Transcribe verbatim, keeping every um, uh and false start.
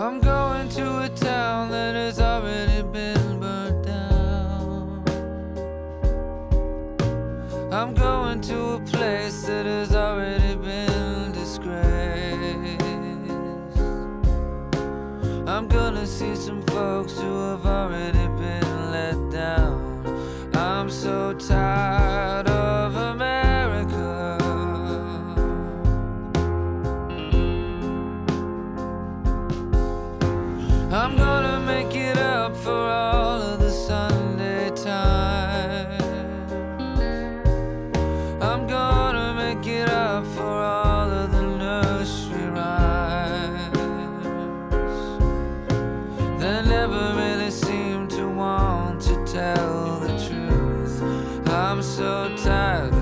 I'm going to a town that has already been burnt down. I'm going to a place that has already been disgraced. I'm gonna see some folks who have already been let down. I'm so tired of America. I'm gonna make it up for all of the Sunday times. I'm gonna make it up for all of the nursery rhymes that never really seem to want to tell the truth. I'm so tired